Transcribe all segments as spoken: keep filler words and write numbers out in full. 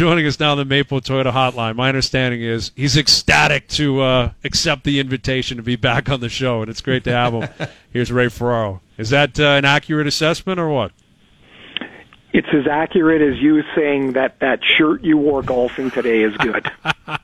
Joining us now on the Maple Toyota Hotline. My understanding is he's ecstatic to uh, accept the invitation to be back on the show, and it's great to have him. Here's Ray Ferraro. Is that uh, an accurate assessment or what? It's as accurate as you saying that that shirt you wore golfing today is good.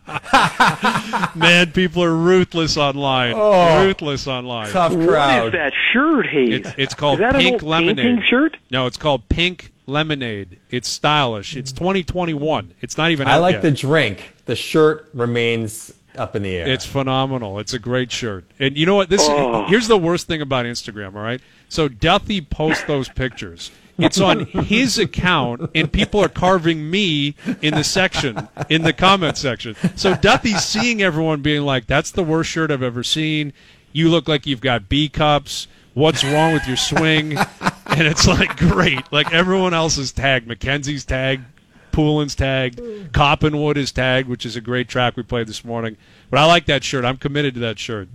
Man, people are ruthless online. Oh, ruthless online. Tough crowd. What is that shirt, Hayes? It's, it's called is that Pink an old Lemonade. painting shirt? No, it's called Pink Lemonade. It's stylish. It's twenty twenty-one. It's not even I out like yet. the drink. The shirt remains up in the air. It's phenomenal. It's a great shirt. And you know what? This Oh. Here's the worst thing about Instagram, all right? So Duthie posts those pictures. It's on his account, and people are carving me in the section, in the comment section. So Duthie's seeing everyone being like, that's the worst shirt I've ever seen. You look like you've got B cups. What's wrong with your swing? And it's like, great. Like everyone else is tagged. Mackenzie's tagged. Poulin's tagged. Coppenwood is tagged, which is a great track we played this morning. But I like that shirt. I'm committed to that shirt.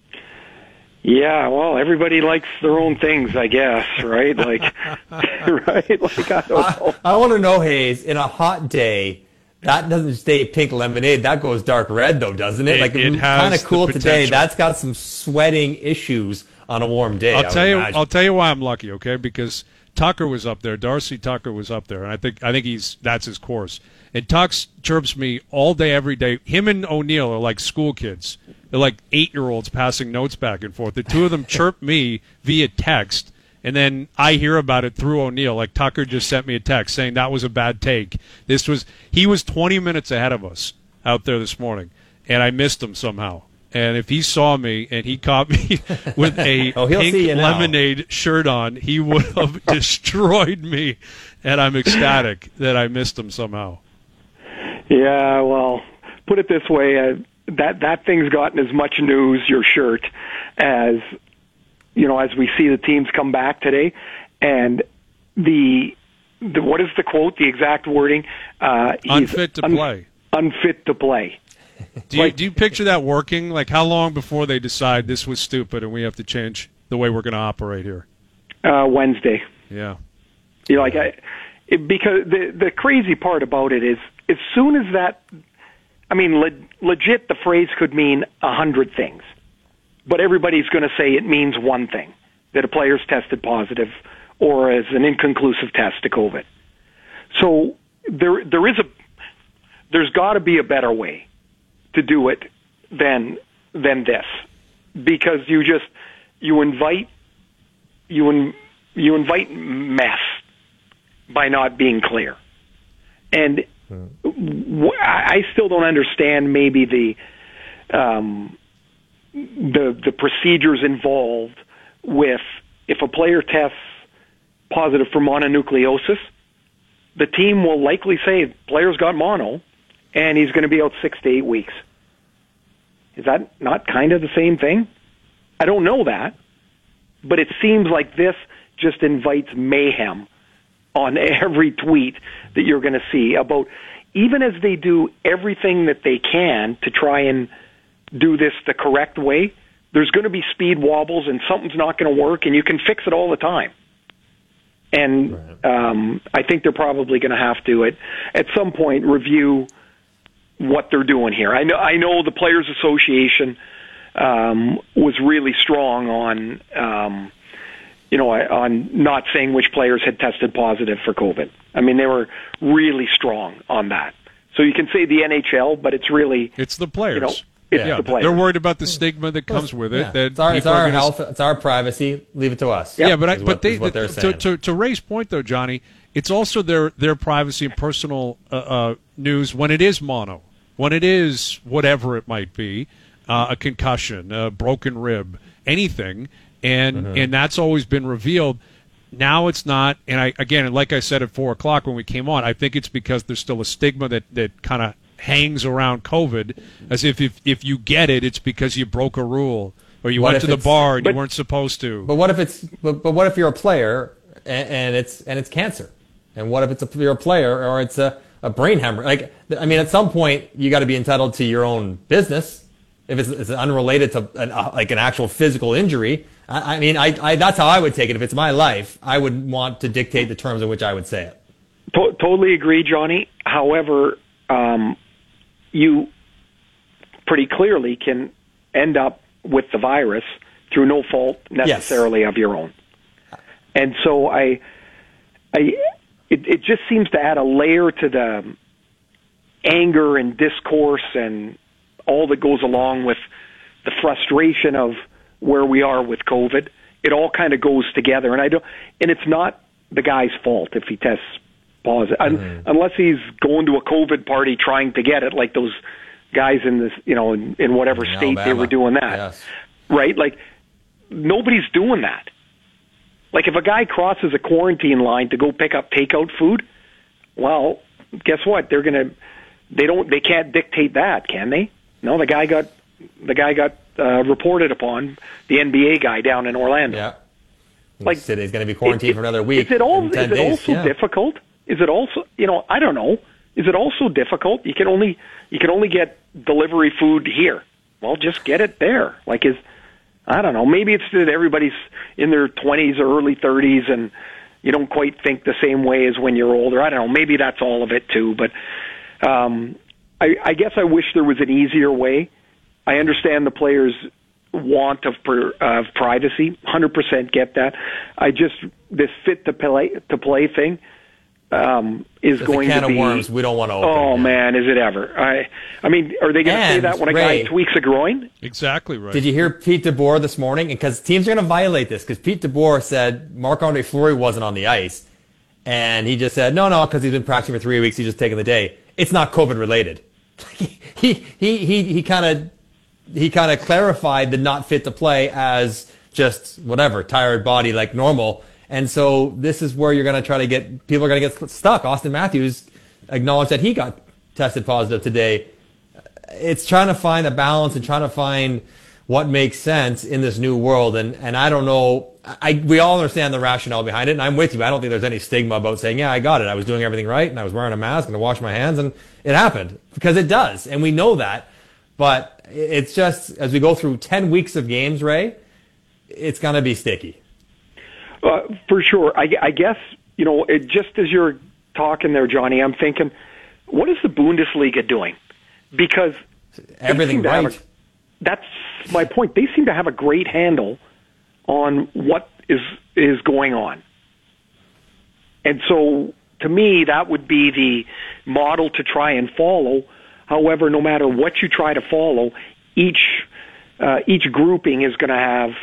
Yeah, well, everybody likes their own things, I guess, right? Like, right? Like, I don't know. I, I want to know, Hayes, in a hot day, that doesn't stay pink lemonade. That goes dark red, though, doesn't it? It- like, it has kind of the cool today. potential. That's got some sweating issues on a warm day. I I'll would tell you. imagine. I'll tell you why I'm lucky. Okay, because Tucker was up there. Darcy Tucker was up there, and I think I think he's that's his course. And Tux chirps me all day, every day. Him and O'Neill are like school kids. They're like eight-year-olds passing notes back and forth. The two of them chirp me via text, and then I hear about it through O'Neill. Like Tucker just sent me a text saying that was a bad take. This was he was twenty minutes ahead of us out there this morning, and I missed him somehow. And if he saw me and he caught me with a Oh, he'll pink see you now. lemonade shirt on, he would have destroyed me. And I'm ecstatic that I missed him somehow. Yeah, well, put it this way, uh, that that thing's gotten as much news, your shirt, as, you know, as we see the teams come back today. And the, the what is the quote, the exact wording? Uh, he's Unfit to un- play. Unfit to play. Do you, Like- do you picture that working? Like, how long before they decide this was stupid and we have to change the way we're going to operate here? Uh, Wednesday. Yeah. You know, like I, it, because the the crazy part about it is, as soon as that, I mean, le- legit, the phrase could mean a hundred things, but everybody's going to say it means one thing: that a player's tested positive or as an inconclusive test to COVID. So there there is a there's got to be a better way to do it than than this, because you just you invite you in, you invite mess by not being clear. And wh- I still don't understand maybe the um, the the procedures involved with, if a player tests positive for mononucleosis, the team will likely say player's got mono and he's going to be out six to eight weeks. Is that not kind of the same thing? I don't know that, but it seems like this just invites mayhem on every tweet that you're going to see about, even as they do everything that they can to try and do this the correct way, there's going to be speed wobbles and something's not going to work, and you can fix it all the time. And um, I think they're probably going to have to, at, at some point, review what they're doing here. I know, I know the Players Association um, was really strong on, um, you know, on not saying which players had tested positive for COVID. I mean, they were really strong on that. So you can say the N H L, but it's really It's the players. You know, it's yeah, the players. They're worried about the stigma that comes with it. Yeah. That It's our, it's people are our gonna s- health. It's our privacy. Leave it to us. Yeah, but I, is but what, they is what they're to, saying. to to Ray's point though, Johnny, it's also their their privacy and personal uh, uh, news when it is mono, when it is whatever it might be, uh, a concussion, a broken rib, anything, and Mm-hmm. and that's always been revealed. Now it's not, and I again, like I said at four o'clock when we came on, I think it's because there's still a stigma that that kind of hangs around COVID, as if, if if you get it, it's because you broke a rule or you What went if to the it's- bar and but- you weren't supposed to. But what if it's but, but what if you're a player and, and it's and it's cancer? And what if it's a you're a player or it's a, a brain hemorrhage? Like, I mean, at some point you got to be entitled to your own business. If it's, it's unrelated to an, uh, like an actual physical injury, I, I mean, I, I that's how I would take it. If it's my life, I would want to dictate the terms in which I would say it. To- totally agree, Johnny. However, um, you pretty clearly can end up with the virus through no fault necessarily yes. of your own. And so I, I, it, it just seems to add a layer to the anger and discourse and all that goes along with the frustration of where we are with COVID. It all kind of goes together, and I don't. And it's not the guy's fault if he tests positive, mm-hmm. unless he's going to a COVID party trying to get it, like those guys in this, you know, in, in whatever in state Alabama. They were doing that, yes. right? Like nobody's doing that. Like if a guy crosses a quarantine line to go pick up takeout food, well, guess what? They're gonna. They don't. They can't dictate that, can they? No, the guy got. The guy got uh, reported upon, the N B A guy down in Orlando. Yeah. Like, he said he's going to be quarantined it, for another week. Is it, all, is it days. also yeah. difficult? Is it also, you know, I don't know. Is it also difficult? You can only you can only get delivery food here. Well, just get it there. Like, is I don't know. Maybe it's that everybody's in their twenties or early thirties, and you don't quite think the same way as when you're older. I don't know. Maybe that's all of it too. But um, I, I guess I wish there was an easier way. I understand the players' want of, per, of privacy. one hundred percent get that. I just this fit to play to play thing um, is It's going a can to be. of worms we don't want to open. Oh yeah. man, is it ever? I I mean, are they going to say And, that when a Ray, guy tweaks a groin? Exactly right. Did you hear Pete DeBoer this morning? Because teams are going to violate this. Because Pete DeBoer said Marc-Andre Fleury wasn't on the ice, and he just said no, no, because he's been practicing for three weeks. He's just taking the day. It's not COVID related. he he he he kind of. He kind of clarified the not fit to play as just whatever, tired body like normal. And so this is where you're going to try to get, people are going to get stuck. Austin Matthews acknowledged that he got tested positive today. It's trying to find a balance and trying to find what makes sense in this new world. And, and I don't know, I, we all understand the rationale behind it. And I'm with you. I don't think there's any stigma about saying, yeah, I got it. I was doing everything right and I was wearing a mask and I washed my hands and it happened because it does. And we know that. But it's just, as we go through ten weeks of games, Ray, it's going to be sticky. Uh, for sure. I, I guess, you know, it, just as you're talking there, Johnny, I'm thinking, what is the Bundesliga doing? Because everything right. A, that's my point. They seem to have a great handle on what is is going on. And so, to me, that would be the model to try and follow. However, no matter what you try to follow, each uh, each grouping is going to have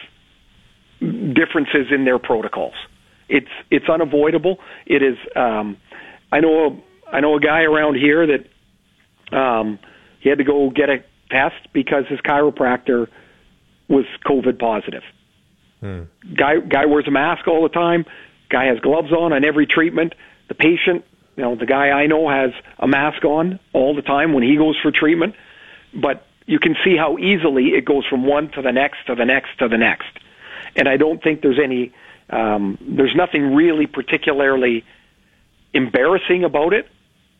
differences in their protocols. It's it's unavoidable. It is. Um, I know a, I know a guy around here that um, he had to go get a test because his chiropractor was COVID positive. Hmm. Guy guy wears a mask all the time. Guy has gloves on on every treatment. The patient. You know, the guy I know has a mask on all the time when he goes for treatment, but you can see how easily it goes from one to the next to the next to the next. And I don't think there's any, um, there's nothing really particularly embarrassing about it,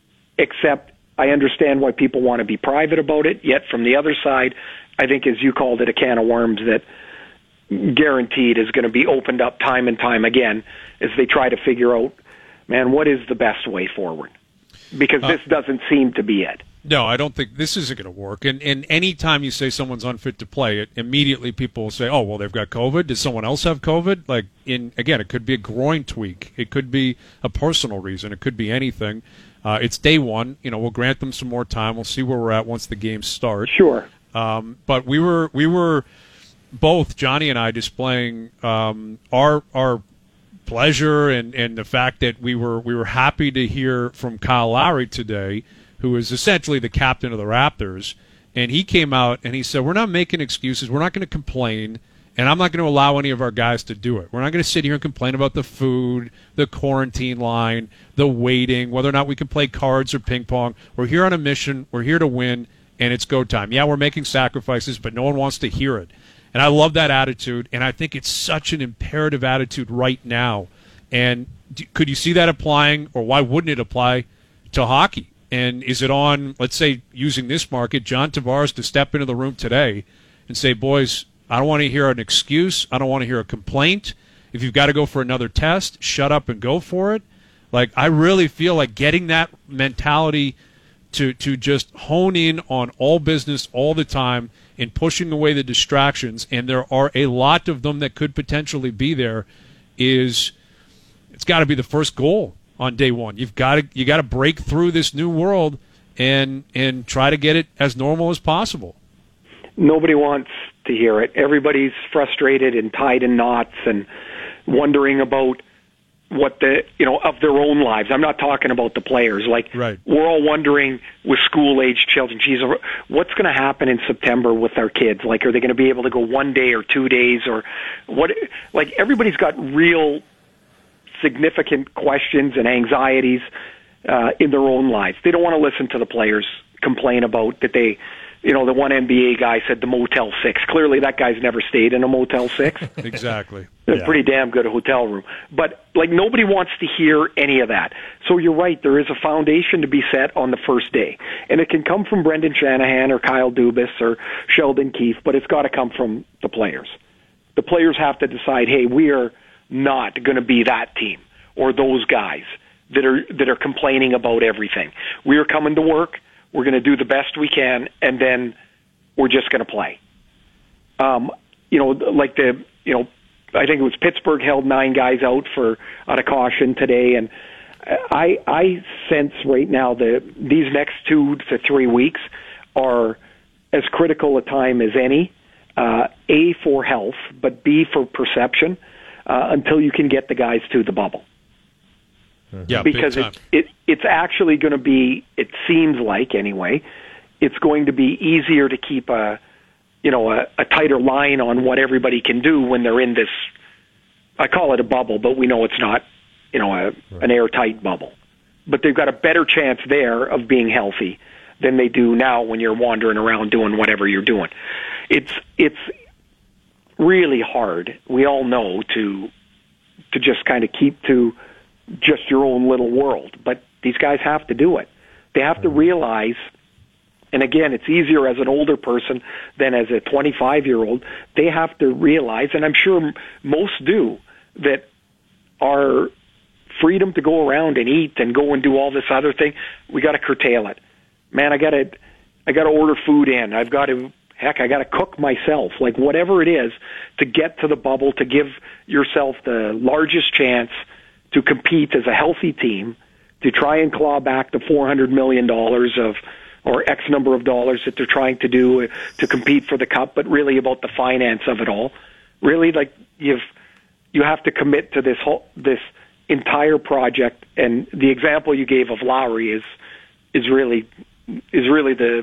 except I understand why people want to be private about it. Yet from the other side, I think, as you called it, a can of worms that guaranteed is going to be opened up time and time again as they try to figure out, man, what is the best way forward? Because this uh, doesn't seem to be it. No, I don't think this isn't going to work. And and any time you say someone's unfit to play, it immediately people will say, "Oh, well, they've got COVID. Does someone else have COVID?" Like in again, it could be a groin tweak. It could be a personal reason. It could be anything. Uh, it's day one. You know, we'll grant them some more time. We'll see where we're at once the games start. Sure. Um, but we were we were both Johnny and I displaying um, our our. pleasure and, and the fact that we were we were happy to hear from Kyle Lowry today, who is essentially the captain of the Raptors, and he came out and he said, we're not making excuses, we're not going to complain, and I'm not going to allow any of our guys to do it. We're not going to sit here and complain about the food, the quarantine line, the waiting, whether or not we can play cards or ping pong. We're here on a mission, we're here to win, and it's go time. Yeah, we're making sacrifices, but no one wants to hear it. And I love that attitude, and I think it's such an imperative attitude right now. And do, could you see that applying, or why wouldn't it apply to hockey? And is it on, let's say, using this market, John Tavares to step into the room today and say, boys, I don't want to hear an excuse. I don't want to hear a complaint. If you've got to go for another test, shut up and go for it. Like, I really feel like getting that mentality to to just hone in on all business all the time and pushing away the distractions, and there are a lot of them that could potentially be there, is it's got to be the first goal on day one. You've got to you got to break through this new world and and try to get it as normal as possible. Nobody wants to hear it. Everybody's frustrated and tied in knots and wondering about what the, you know, of their own lives. I'm not talking about the players. Like, right. We're all wondering with school-age children, geez, what's going to happen in September with our kids? Like, are they going to be able to go one day or two days or what? Like, everybody's got real significant questions and anxieties uh, in their own lives. They don't want to listen to the players complain about that they, you know, the one N B A guy said the Motel six. Clearly that guy's never stayed in a Motel six. Exactly. It's yeah. a pretty damn good hotel room. But, like, nobody wants to hear any of that. So you're right, there is a foundation to be set on the first day. And it can come from Brendan Shanahan or Kyle Dubas or Sheldon Keefe, but it's got to come from the players. The players have to decide, hey, we are not going to be that team or those guys that are that are complaining about everything. We are coming to work. We're going to do the best we can, and then we're just going to play. Um, you know, like the, you know, I think it was Pittsburgh held nine guys out for out of caution today, and I I sense right now that these next two to three weeks are as critical a time as any. Uh, A, for health, but B, for perception, uh, until you can get the guys to the bubble. Yeah, because big time. it, it it's actually going to be, it seems like anyway, it's going to be easier to keep a, you know, a, a tighter line on what everybody can do when they're in this, I call it a bubble, but we know it's not, you know, a, right. an airtight bubble. But they've got a better chance there of being healthy than they do now when you're wandering around doing whatever you're doing. It's it's really hard, we all know, to to just kind of keep to just your own little world. But these guys have to do it. They have to realize, and again, it's easier as an older person than as a twenty-five-year-old, they have to realize, and I'm sure most do, that our freedom to go around and eat and go and do all this other thing, we got to curtail it. Man, I got to I got to order food in. I've got to Heck, I got to cook myself, like whatever it is, to get to the bubble, to give yourself the largest chance to compete as a healthy team, to try and claw back the four hundred million dollars of, or X number of dollars that they're trying to do to compete for the cup, but really about the finance of it all. Really, like, you've, you have to commit to this whole, this entire project, and the example you gave of Lowry is, is really, is really the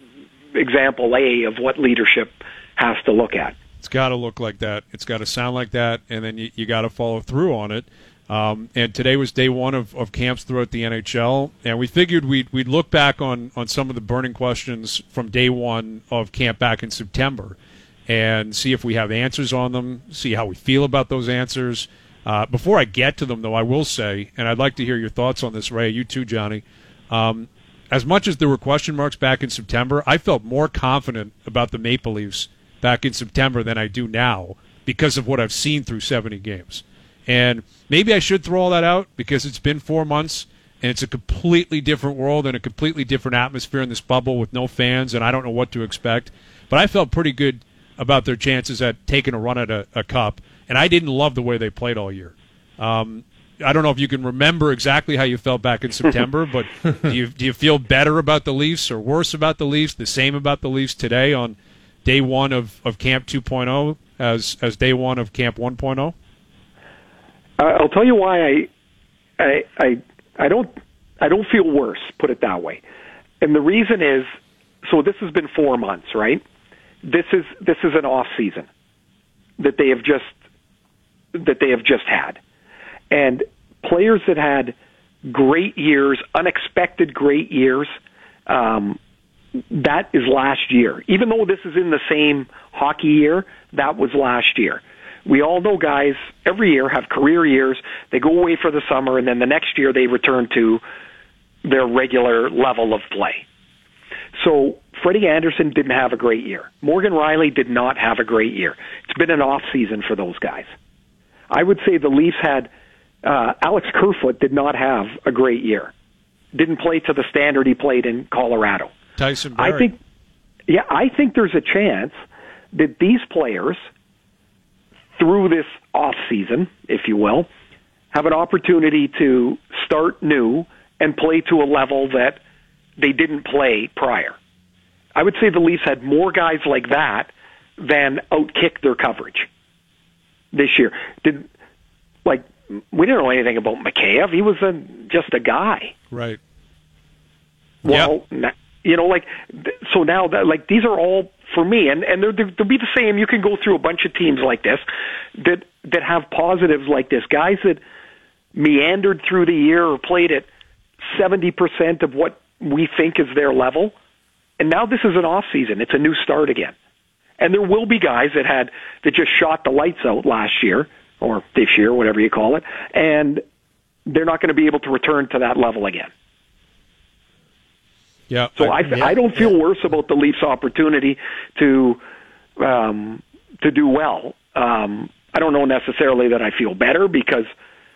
example A of what leadership has to look at. It's got to look like that. It's got to sound like that, and then you, you got to follow through on it. Um, and today was day one of, of camps throughout the N H L, and we figured we'd, we'd look back on, on some of the burning questions from day one of camp back in September and see if we have answers on them, see how we feel about those answers. Uh, before I get to them, though, I will say, and I'd like to hear your thoughts on this, Ray, you too, Johnny, um, as much as there were question marks back in September, I felt more confident about the Maple Leafs back in September than I do now because of what I've seen through seventy games. And maybe I should throw all that out because it's been four months and it's a completely different world and a completely different atmosphere in this bubble with no fans, and I don't know what to expect. But I felt pretty good about their chances at taking a run at a, a cup, and I didn't love the way they played all year. Um, I don't know if you can remember exactly how you felt back in September, but do you do you feel better about the Leafs or worse about the Leafs, the same about the Leafs today on day one of, of Camp two point oh as as day one of Camp one point oh? I'll tell you why I, I I I don't I don't feel worse, put it that way. And the reason is, so this has been four months, right? This is this is an off season that they have just that they have just had. And players that had great years, unexpected great years, um, that is last year. Even though this is in the same hockey year, that was last year. We all know guys every year have career years. They go away for the summer, and then the next year they return to their regular level of play. So Freddie Anderson didn't have a great year. Morgan Rielly did not have a great year. It's been an off season for those guys. I would say the Leafs had uh, Alex Kerfoot did not have a great year. Didn't play to the standard he played in Colorado. Tyson Barrie. I think, yeah, I think there's a chance that these players, through this off season, if you will, have an opportunity to start new and play to a level that they didn't play prior. I would say the Leafs had more guys like that than outkick their coverage this year. Did like we didn't know anything about Mikheyev. He was a, just a guy. Right. Well, yep. you know, like so now that like these are all for me, and and they're, they'll be the same. You can go through a bunch of teams like this that that have positives like this. Guys that meandered through the year or played at seventy percent of what we think is their level, and now this is an off season. It's a new start again. And there will be guys that had that just shot the lights out last year or this year, whatever you call it, and they're not going to be able to return to that level again. Yeah. So I, yeah, I don't feel yeah. worse about the Leafs' opportunity to um, to do well. Um, I don't know necessarily that I feel better because.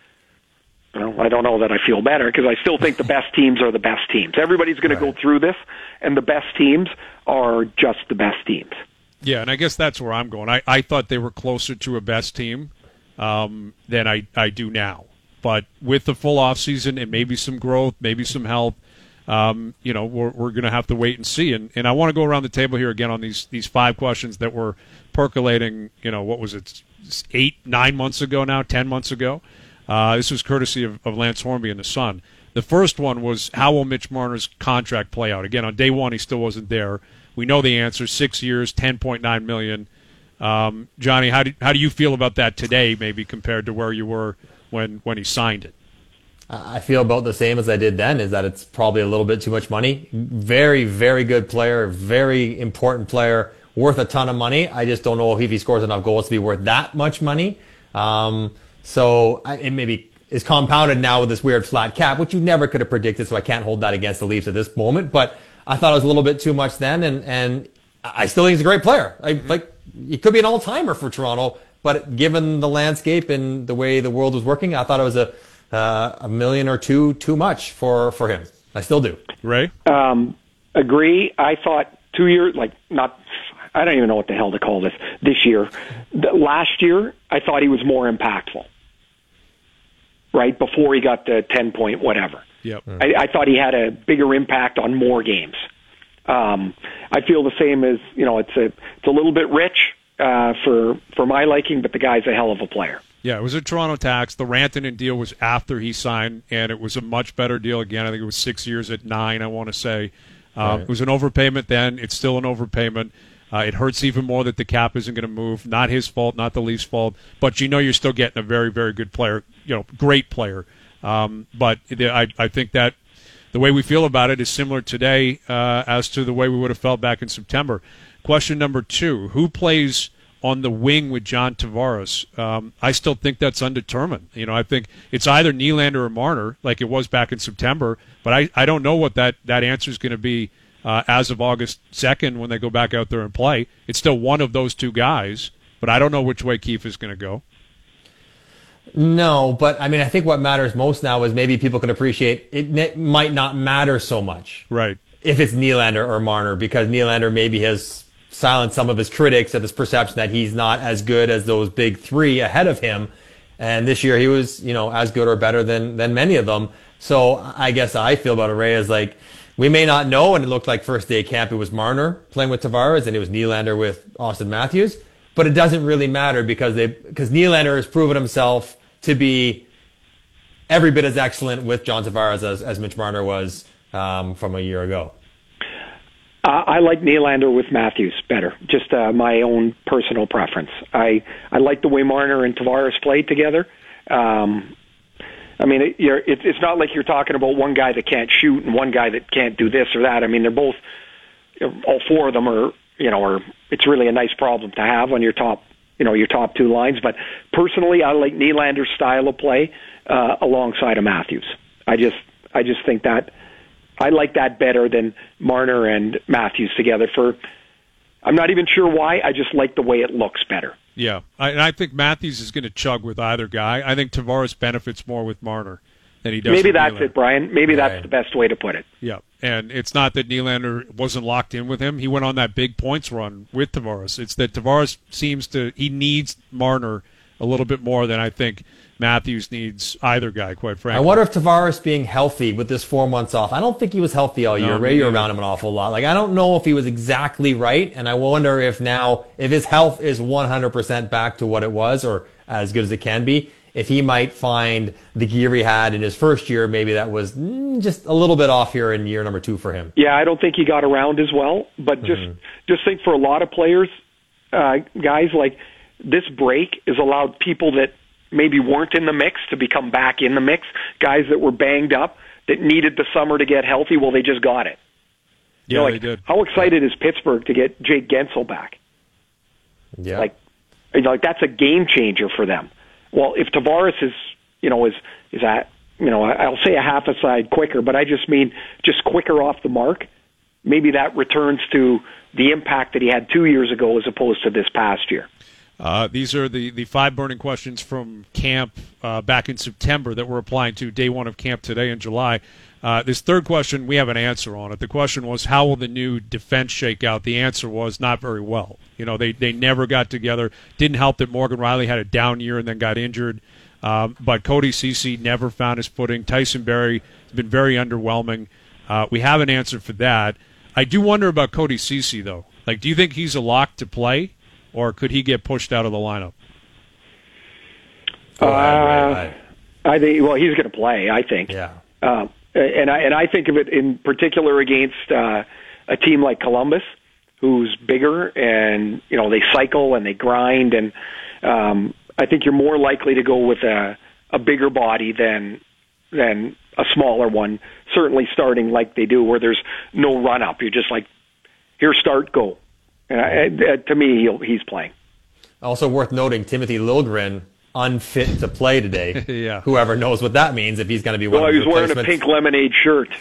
Well, I don't know that I feel better because I still think the best teams are the best teams. Everybody's going right. to go through this, and the best teams are just the best teams. Yeah, and I guess that's where I'm going. I, I thought they were closer to a best team um, than I, I do now. But with the full offseason and maybe some growth, maybe some health, um, you know, we're, we're going to have to wait and see. And, and I want to go around the table here again on these, these five questions that were percolating, you know, what was it, eight, nine months ago now, ten months ago. Uh, this was courtesy of, of Lance Hornby and the Sun. The first one was, how will Mitch Marner's contract play out? Again, on day one, he still wasn't there. We know the answer: six years, ten point nine million. Um, Johnny, how do how do you feel about that today, maybe compared to where you were when when he signed it? I feel about the same as I did then. Is that it's probably a little bit too much money. Very, very good player, very important player, worth a ton of money. I just don't know if he scores enough goals to be worth that much money. Um, So it maybe is compounded now with this weird flat cap, which you never could have predicted, so I can't hold that against the Leafs at this moment. But I thought it was a little bit too much then, and, and I still think he's a great player. I, like he could be an all-timer for Toronto, but given the landscape and the way the world was working, I thought it was a uh, a million or two too much for, for him. I still do. Ray? Um, agree. I thought two years, like not, I don't even know what the hell to call this, this year. The, last year, I thought he was more impactful. Right before he got the ten point whatever. Yep. I, I thought he had a bigger impact on more games. Um, I feel the same as you know. It's a it's a little bit rich uh, for for my liking, but the guy's a hell of a player. Yeah, it was a Toronto tax. The Rantanen deal was after he signed, and it was a much better deal. Again, I think it was six years at nine. I want to say um, right. It was an overpayment then. It's still an overpayment. Uh, it hurts even more that the cap isn't going to move. Not his fault, not the Leafs' fault. But you know you're still getting a very, very good player, you know, great player. Um, but I, I think that the way we feel about it is similar today uh, as to the way we would have felt back in September. Question number two, who plays on the wing with John Tavares? Um, I still think that's undetermined. You know, I think it's either Nylander or Marner, like it was back in September. But I, I don't know what that, that answer is going to be Uh, as of August second when they go back out there and play. It's still one of those two guys, but I don't know which way Keefe is going to go. No, but I mean, I think what matters most now is maybe people can appreciate it, it might not matter so much. Right. If it's Nylander or Marner, because Nylander maybe has silenced some of his critics of his perception that he's not as good as those big three ahead of him. And this year he was, you know, as good or better than, than many of them. So I guess I feel about Ray is like, we may not know, and it looked like first day camp it was Marner playing with Tavares, and it was Nylander with Austin Matthews. But it doesn't really matter because they because Nylander has proven himself to be every bit as excellent with John Tavares as, as Mitch Marner was um, from a year ago. Uh, I like Nylander with Matthews better. Just uh, my own personal preference. I I like the way Marner and Tavares played together. Um, I mean, it, you're, it, it's not like you're talking about one guy that can't shoot and one guy that can't do this or that. I mean, they're both, all four of them are, you know, are, it's really a nice problem to have on your top, you know, your top two lines. But personally, I like Nylander's style of play uh, alongside of Matthews. I just, I just think that, I like that better than Marner and Matthews together for, I'm not even sure why, I just like the way it looks better. Yeah, I, and I think Matthews is going to chug with either guy. I think Tavares benefits more with Marner than he does. Maybe with that's Nylander. it, Brian. Maybe Right. that's the best way to put it. Yeah, and it's not that Nylander wasn't locked in with him. He went on that big points run with Tavares. It's that Tavares seems to he needs Marner a little bit more than I think Matthews needs either guy, quite frankly. I wonder if Tavares being healthy with this four months off. I don't think he was healthy all year. No, Ray, you're neither. around him an awful lot. Like, I don't know if he was exactly right, and I wonder if now, if his health is one hundred percent back to what it was, or as good as it can be, if he might find the gear he had in his first year, maybe that was mm, just a little bit off here in year number two for him. Yeah, I don't think he got around as well. But just Mm-hmm. just think for a lot of players, uh, guys, like this break has allowed people that maybe weren't in the mix to become back in the mix. Guys that were banged up that needed the summer to get healthy. Well, they just got it. Yeah, You know, they like, did. How excited is Pittsburgh to get Jake Gensel back? Yeah. Like, you know, like that's a game changer for them. Well, if Tavares is, you know, is is at, you know, I'll say a half a side quicker, but I just mean just quicker off the mark. Maybe that returns to the impact that he had two years ago as opposed to this past year. Uh, these are the, the five burning questions from camp uh, back in September that we're applying to day one of camp today in July. Uh, this third question, we have an answer on it. The question was, how will the new defense shake out? The answer was not very well. You know, they, they never got together. Didn't help that Morgan Riley had a down year and then got injured. Um, but Cody Ceci never found his footing. Tyson Barrie has been very underwhelming. Uh, we have an answer for that. I do wonder about Cody Ceci, though. Like, do you think he's a lock to play? Or could he get pushed out of the lineup? Go ahead, Ray. Uh, I think. Well, he's going to play. I think. Yeah. Uh, and I and I think of it in particular against uh, a team like Columbus, who's bigger and you know they cycle and they grind, and um, I think you're more likely to go with a a bigger body than than a smaller one. Certainly, starting like they do, where there's no run up. You're just like, here, start, go. And I, uh, to me, he'll, he's playing. Also worth noting, Timothy Liljegren unfit to play today. Yeah. Whoever knows what that means if he's going to be one Well, of he the was wearing a replacements. pink lemonade shirt.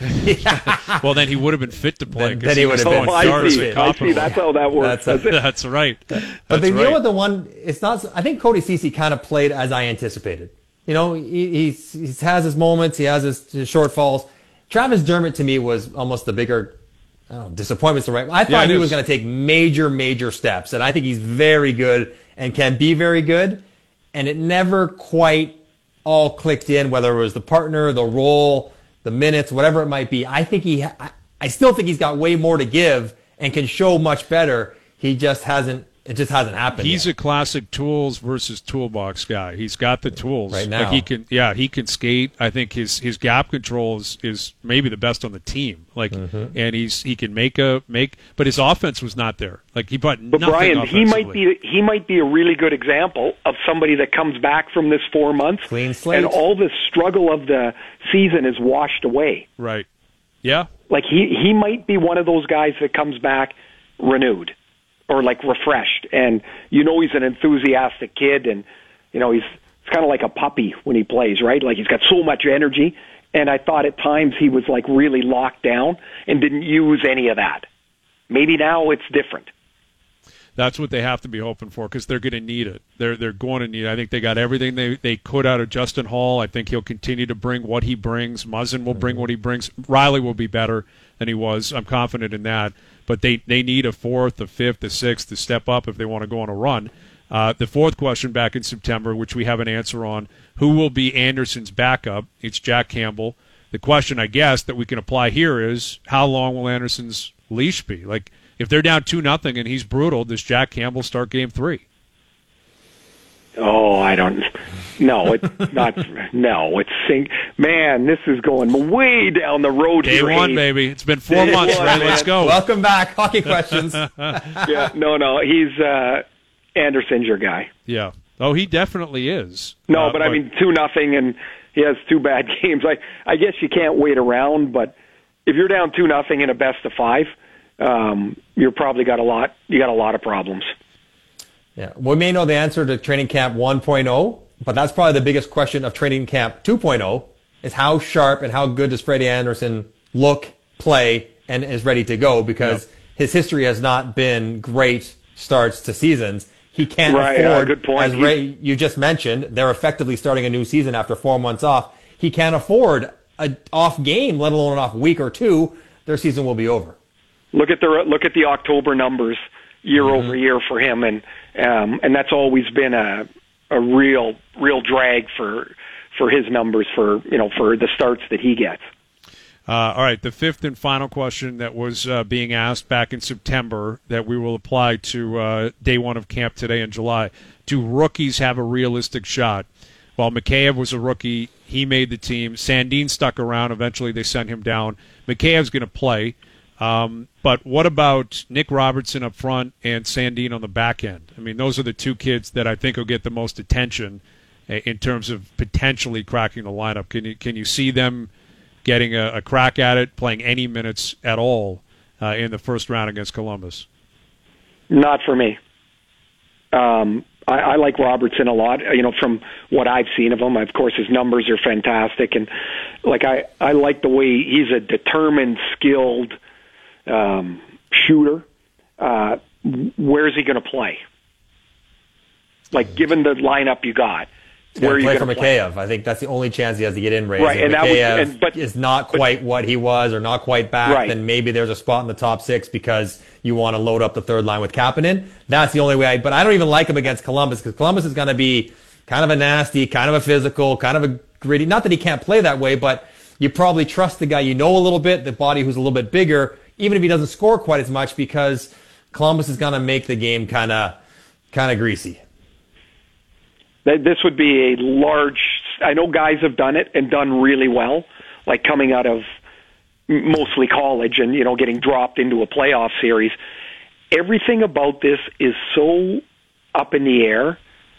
Well, then he would have been fit to play. Then- 'cause then he was would have throwing been. Oh, I darts see. at I Copperwood. see. That's how that works. That's That's it. That's right. That's But the, you know right. what? The one, it's not. I think Cody Ceci kind of played as I anticipated. You know, he he's, he has his moments, he has his, his shortfalls. Travis Dermott to me was almost the bigger, I don't know, disappointment's the right. I thought Yeah, it he is. was going to take major, major steps, and I think he's very good and can be very good. And it never quite all clicked in, whether it was the partner, the role, the minutes, whatever it might be. I think he, I, I still think he's got way more to give and can show much better. He just hasn't. It just hasn't happened. He's yet. a classic tools versus toolbox guy. He's got the tools Right now. Like he can, yeah, he can skate. I think his his gap control is, is maybe the best on the team. Like, Mm-hmm. and he's he can make a make, but his offense was not there. Like he brought But nothing Brian, he might offensively. be he might be a really good example of somebody that comes back from this four months, Clean slate. and all the struggle of the season is washed away. right. Yeah, Like he he might be one of those guys that comes back renewed or like refreshed, and you know he's an enthusiastic kid, and you know he's it's kind of like a puppy when he plays, right? Like he's got so much energy, and I thought at times he was like really locked down and didn't use any of that. Maybe now it's different. that's what they have to be hoping for because they're going to need it. They're they're going to need it. I think they got everything they, they could out of Justin Hall. I think he'll continue to bring what he brings. Muzzin will bring what he brings. Riley will be better than he was. I'm confident in that. But they, they need a fourth, a fifth, a sixth to step up if they want to go on a run. Uh, the fourth question back in September, which we have an answer on, who will be Anderson's backup? It's Jack Campbell. The question, I guess, that we can apply here is how long will Anderson's leash be? Like, if they're down two nothing and he's brutal, does Jack Campbell start game three? Oh, I don't. No, it's not. No, it's sing. Man, this is going way down the road Day here. one, Hayes. baby. It's been four Day months, one, Ray. Let's man. go. Welcome back. Hockey questions. Yeah, no, no, he's uh, Anderson's your guy. Yeah. Oh, he definitely is. No, Uh, but I mean two nothing, and he has two bad games. I I guess you can't wait around, but if you're down two nothing in a best of five, um, you're probably got a lot. You got a lot of problems. Yeah, we may know the answer to training camp one point oh, but that's probably the biggest question of training camp two point oh is how sharp and how good does Freddie Anderson look, play, and is ready to go because Yep. his history has not been great starts to seasons. he can't right, afford, uh, good point. as Ray, you just mentioned, they're effectively starting a new season after four months off. He can't afford an off game, let alone an off week or two. Their season will be over. Look at the look at the October numbers year mm-hmm. over year for him, and um, and that's always been a a real real drag for for his numbers for you know for the starts that he gets. Uh, all right, the fifth and final question that was uh, being asked back in September that we will apply to uh, day one of camp today in July. Do rookies have a realistic shot? Well, Mikheyev was a rookie. He made the team. Sandin stuck around. Eventually they sent him down. Mikheyev's going to play. Um, but what about Nick Robertson up front and Sandin on the back end? I mean, those are the two kids that I think will get the most attention in terms of potentially cracking the lineup. Can you, can you see them getting a, a crack at it, playing any minutes at all uh, in the first round against Columbus? Not for me. Um, I, I like Robertson a lot. You know, from what I've seen of him, of course, his numbers are fantastic, and like I, I like the way he's a determined, skilled um, shooter. Uh, where is he going to play? Like, given the lineup you got. Where are you going to play to for Mikheyev? I think that's the only chance he has to get in. Ray. Right, if and that Mikheyev was, and, but, is not quite but, what he was, or not quite back, right. then maybe there's a spot in the top six because you want to load up the third line with Kapanen. That's the only way. I, but I don't even like him against Columbus because Columbus is going to be kind of a nasty, kind of a physical, kind of a gritty. Not that he can't play that way, but you probably trust the guy you know a little bit, the body who's a little bit bigger, even if he doesn't score quite as much, because Columbus is going to make the game kind of, kind of greasy. This would be a large, I know guys have done it and done really well, like coming out of mostly college and, you know, getting dropped into a playoff series. Everything about this is so up in the air.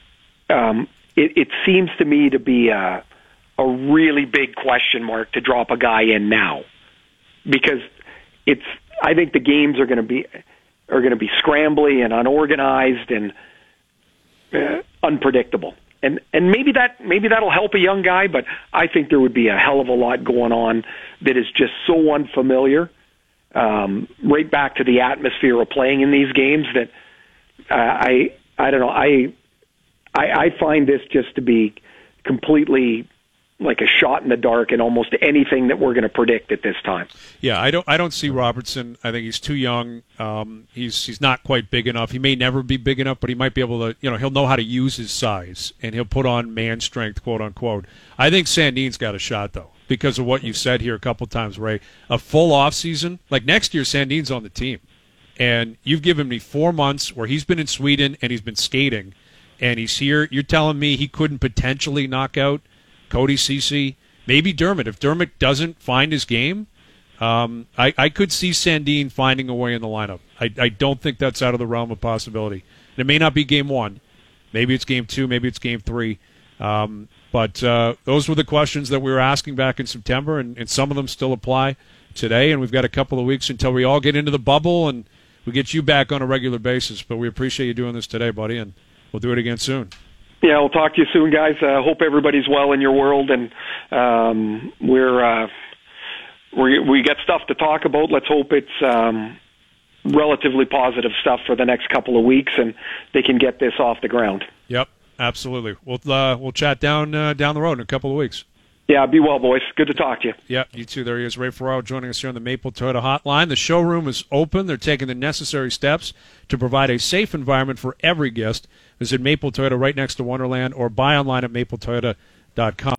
Um, it, it seems to me to be a, a really big question mark to drop a guy in now, because it's, I think the games are going to be, are going to be scrambly and unorganized and uh, unpredictable. And and maybe that maybe that'll help a young guy, but I think there would be a hell of a lot going on that is just so unfamiliar, um, right back to the atmosphere of playing in these games, that uh, I I don't know I, I I find this just to be completely like a shot in the dark in almost anything that we're going to predict at this time. Yeah, I don't. I don't see Robertson. I think he's too young. Um, he's he's not quite big enough. He may never be big enough, but he might be able to. You know, he'll know how to use his size, and he'll put on man strength, quote unquote. I think Sandin's got a shot though, because of what you said here a couple times, Ray. A full off season, like next year, Sandin's on the team, and you've given me four months where he's been in Sweden and he's been skating, and he's here. You're telling me he couldn't potentially knock out Cody Ceci, maybe Dermott. If Dermott doesn't find his game, um, I, I could see Sandin finding a way in the lineup. I, I don't think that's out of the realm of possibility. And it may not be game one. Maybe it's game two. Maybe it's game three. Um, but uh, those were the questions that we were asking back in September, and, and some of them still apply today. And we've got a couple of weeks until we all get into the bubble and we get you back on a regular basis. But we appreciate you doing this today, buddy, and we'll do it again soon. Yeah, we'll talk to you soon, guys. Uh, hope everybody's well in your world, and um, we're uh, we we got stuff to talk about. Let's hope it's um, relatively positive stuff for the next couple of weeks, and they can get this off the ground. Yep, absolutely. We'll uh, we'll chat down uh, down the road in a couple of weeks. Yeah, be well, boys. Good to talk to you. Yeah, you too. There he is, Ray Ferraro, joining us here on the Maple Toyota Hotline. The showroom is open. They're taking the necessary steps to provide a safe environment for every guest. Visit Maple Toyota right next to Wonderland, or buy online at maple toyota dot com.